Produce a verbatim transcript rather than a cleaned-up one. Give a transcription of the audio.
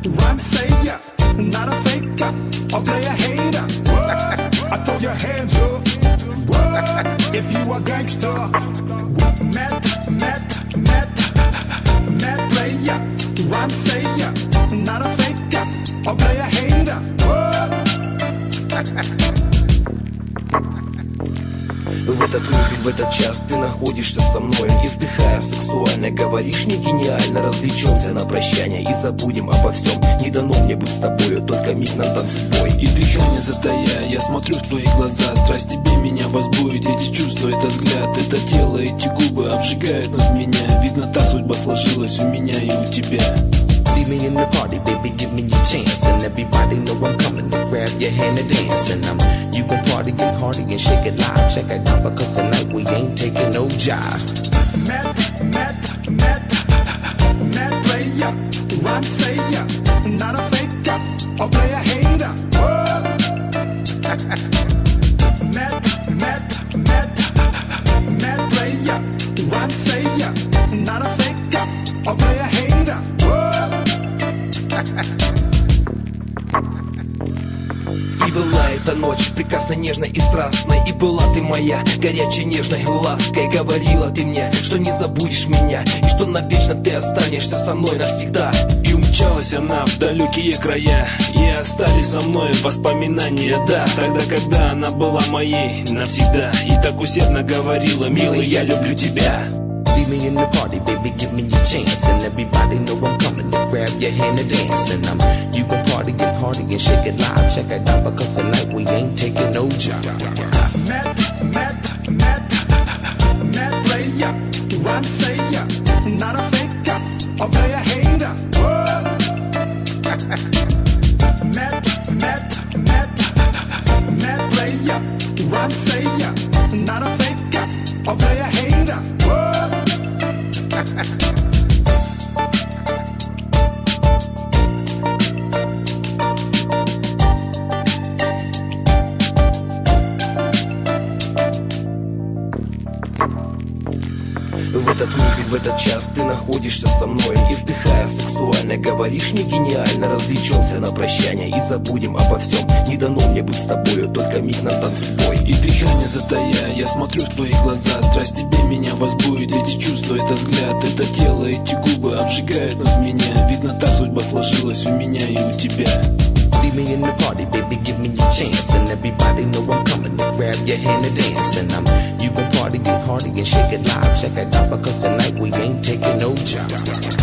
rhyme sayer, not a faker or play a hater. I throw your hands up if you a gangster. Mad, mad, mad, mad player, rhyme sayer, not a faker or play a hater. В этот миг, в этот час ты находишься со мной, издыхая сексуально, говоришь мне гениально. Развлечемся на прощание и забудем обо всем. Не дано мне быть с тобою, только миг нам танцует бой. И дыхание затая, я смотрю в твои глаза. Страсть тебе меня возбудит, эти чувства, это взгляд, это тело, эти губы обжигают над меня. Видно, та судьба сложилась у меня и у тебя. See me in the party, baby, give me your chance. And everybody know I'm coming to grab your hand and dance. And I'm, you gon' party, get hardy and shake it live. Check it out, because tonight we ain't taking no jive. Mad, mad, mad, mad player, rhyme sayer, not a faker or play a hater. Mad, mad, mad, mad player, rhyme sayer, not a faker or play a hater. И была эта ночь прекрасно, нежной и страстной. И была ты моя горячей, нежной лаской. Говорила ты мне, что не забудешь меня, и что навечно ты останешься со мной навсегда. И умчалась она в далекие края, и остались со мной воспоминания. Да, тогда, когда она была моей навсегда, и так усердно говорила: милый, я люблю тебя. See me in the party, baby, give me your chance. And everybody know I'm coming to grab your hand and dance. And I'm, you gon' party, get hardy and shake it live. Check it out, because tonight we ain't taking no job. Mad, mad, mad, mad player, rhyme sayer, not a faker or play a hater. Mad, mad, mad, mad player, rhyme sayer, not a faker or play a hater. В этот миг, в этот час ты находишься со мной, издыхая сексуально, говоришь мне гениально. Развлечемся на прощание и забудем обо всем. Не дано мне быть с тобою, только миг нам танцует бой. И дыхание затая, я смотрю в твои глаза. Страсть тебе меня возбудит, эти чувства, это взгляд, это тело, эти губы обжигают над меня. Видно, та судьба сложилась у меня и у тебя. See me in the party, baby, give me your chance. And everybody know I'm coming to grab your hand and dance. And I'm, you gon' party, get hardy and shake it live. Check it out, because tonight we ain't taking no job.